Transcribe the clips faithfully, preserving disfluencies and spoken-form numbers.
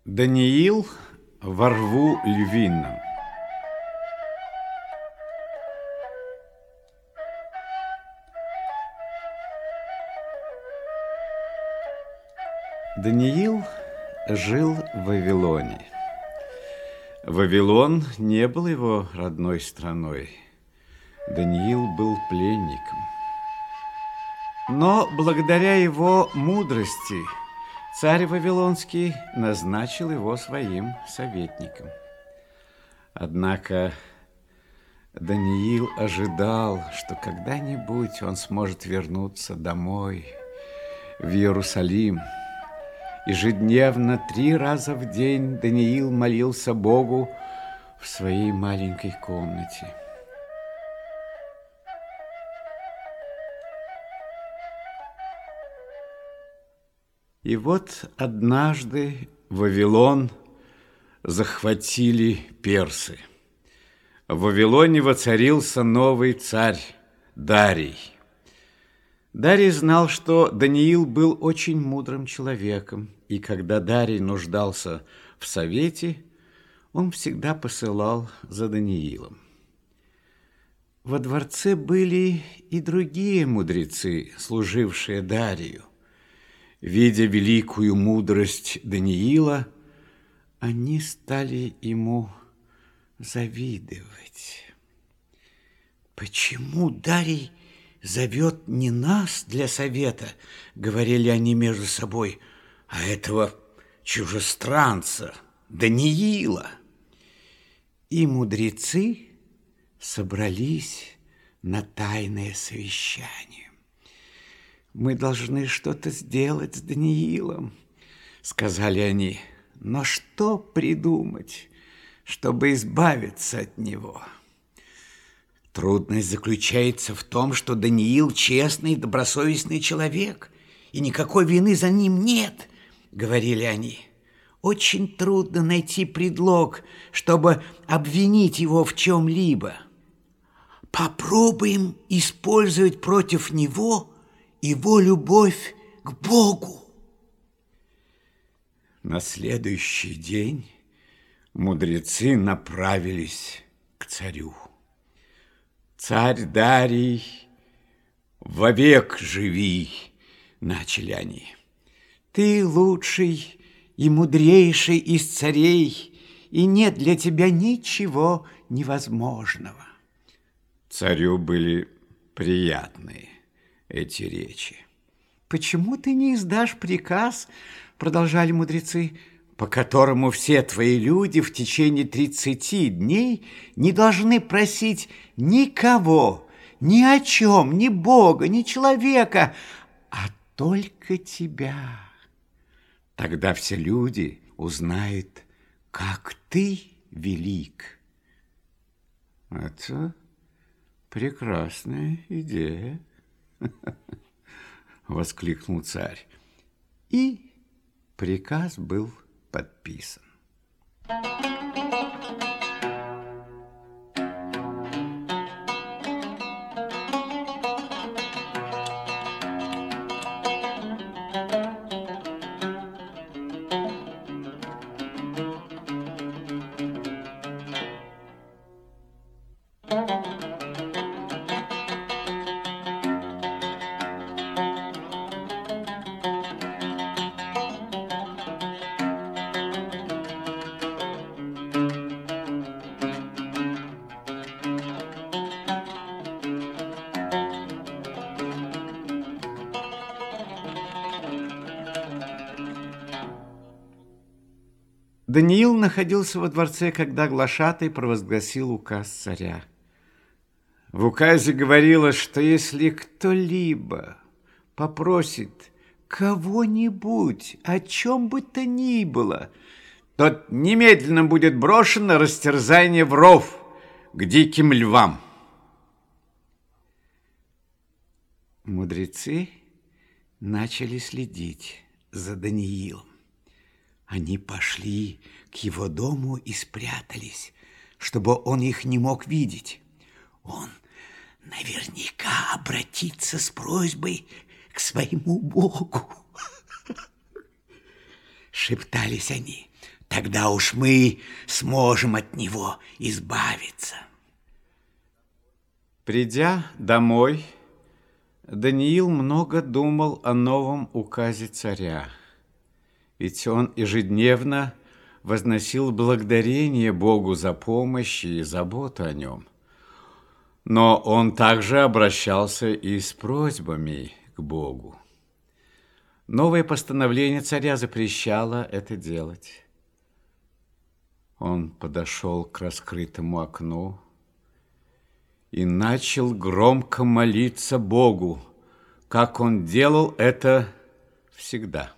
Даниил во рву львином. Даниил жил в Вавилоне. Вавилон не был его родной страной. Даниил был пленником. Но благодаря его мудрости царь Вавилонский назначил его своим советником. Однако Даниил ожидал, что когда-нибудь он сможет вернуться домой, в Иерусалим. Ежедневно, три раза в день Даниил молился Богу в своей маленькой комнате. И вот однажды Вавилон захватили персы. В Вавилоне воцарился новый царь Дарий. Дарий знал, что Даниил был очень мудрым человеком, и когда Дарий нуждался в совете, он всегда посылал за Даниилом. Во дворце были и другие мудрецы, служившие Дарию. Видя великую мудрость Даниила, они стали ему завидовать. «Почему Дарий зовет не нас для совета?» — говорили они между собой, — «а этого чужестранца Даниила». И мудрецы собрались на тайное совещание. «Мы должны что-то сделать с Даниилом», — сказали они. «Но что придумать, чтобы избавиться от него?» «Трудность заключается в том, что Даниил честный и добросовестный человек, и никакой вины за ним нет», — говорили они. «Очень трудно найти предлог, чтобы обвинить его в чем-либо. Попробуем использовать против него его любовь к Богу». На следующий день мудрецы направились к царю. «Царь Дарий, вовек живи!» — начали они. «Ты лучший и мудрейший из царей, и нет для тебя ничего невозможного». Царю были приятные эти речи. «Почему ты не издашь приказ, — продолжали мудрецы, — по которому все твои люди в течение тридцати дней не должны просить никого, ни о чем, ни Бога, ни человека, а только тебя? Тогда все люди узнают, как ты велик». «Это прекрасная идея», — воскликнул царь. И приказ был подписан. Даниил находился во дворце, когда глашатай провозгласил указ царя. В указе говорилось, что если кто-либо попросит кого-нибудь о чем бы то ни было, тот немедленно будет брошен на растерзание в ров к диким львам. Мудрецы начали следить за Даниилом. Они пошли к его дому и спрятались, чтобы он их не мог видеть. Он наверняка обратится с просьбой к своему Богу. Шептались они. Тогда уж мы сможем от него избавиться. Придя домой, Даниил много думал о новом указе царя. Ведь он ежедневно возносил благодарение Богу за помощь и заботу о нем. Но он также обращался и с просьбами к Богу. Новое постановление царя запрещало это делать. Он подошел к раскрытому окну и начал громко молиться Богу, как он делал это всегда.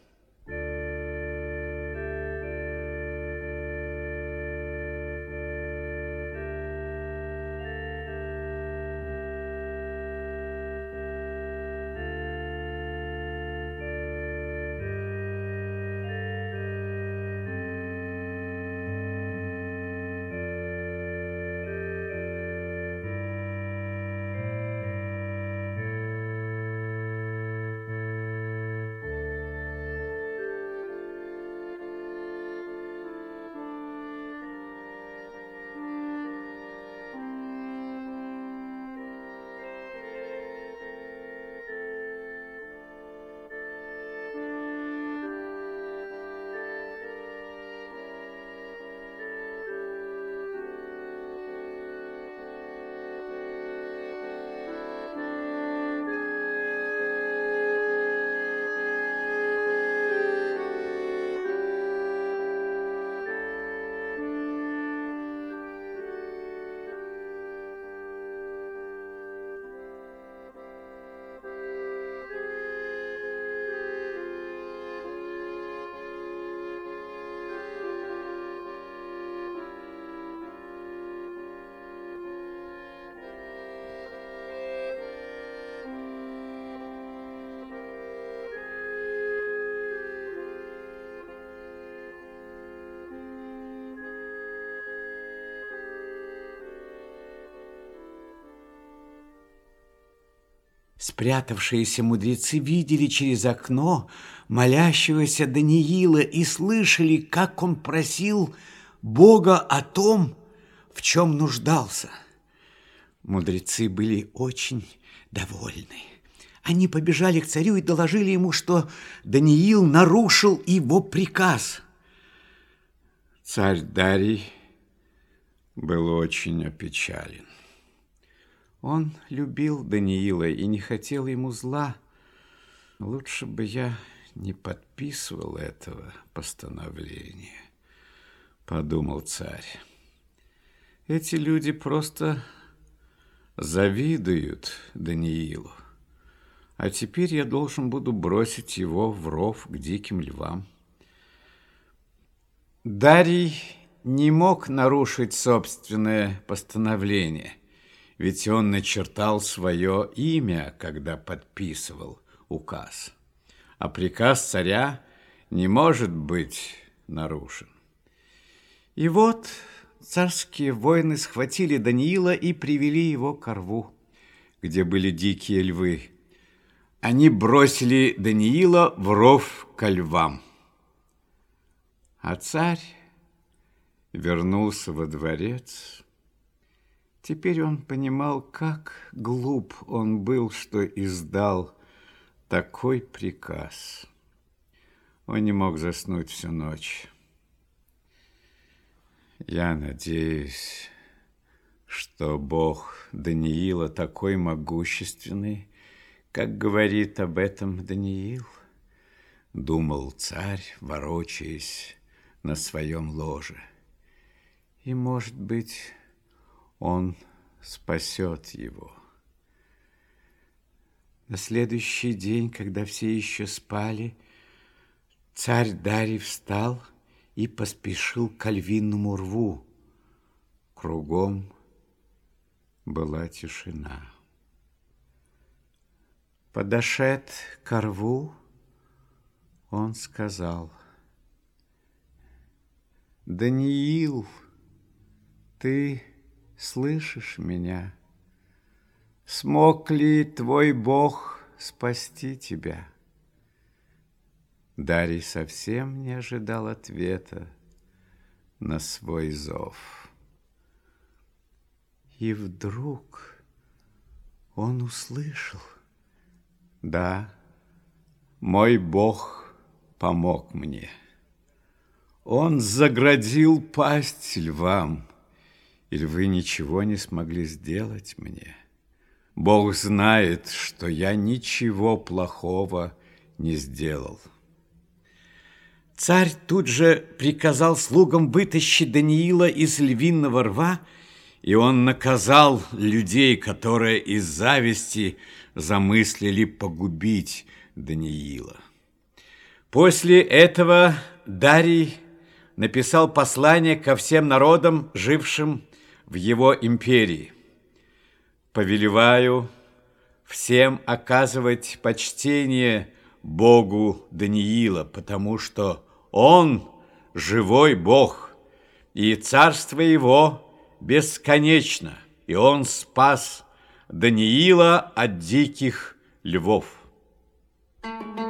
Спрятавшиеся мудрецы видели через окно молящегося Даниила и слышали, как он просил Бога о том, в чем нуждался. Мудрецы были очень довольны. Они побежали к царю и доложили ему, что Даниил нарушил его приказ. Царь Дарий был очень опечален. Он любил Даниила и не хотел ему зла. Лучше бы я не подписывал этого постановления, подумал царь. Эти люди просто завидуют Даниилу, а теперь я должен буду бросить его в ров к диким львам. Дарий не мог нарушить собственное постановление, ведь он начертал свое имя, когда подписывал указ. А приказ царя не может быть нарушен. И вот царские воины схватили Даниила и привели его к рву, где были дикие львы. Они бросили Даниила в ров ко львам. А царь вернулся во дворец. Теперь он понимал, как глуп он был, что издал такой приказ. Он не мог заснуть всю ночь. Я надеюсь, что Бог Даниила такой могущественный, как говорит об этом Даниил, думал царь, ворочаясь на своем ложе. И, может быть, он спасет его. На следующий день, когда все еще спали, царь Дарий встал и поспешил к львиному рву. Кругом была тишина. Подошед к рву, он сказал: «Даниил, ты слышишь меня? Смог ли твой Бог спасти тебя?» Дарий совсем не ожидал ответа. на свой зов. И вдруг он услышал. Да, мой Бог помог мне. Он заградил пасть львам, и львы ничего не смогли сделать мне. Бог знает, что я ничего плохого не сделал. Царь тут же приказал слугам вытащить Даниила из львиного рва, и он наказал людей, которые из зависти замыслили погубить Даниила. После этого Дарий написал послание ко всем народам, жившим в его империи. «Повелеваю всем оказывать почтение Богу Даниила, потому что Он живой Бог, и царство Его бесконечно, и Он спас Даниила от диких львов».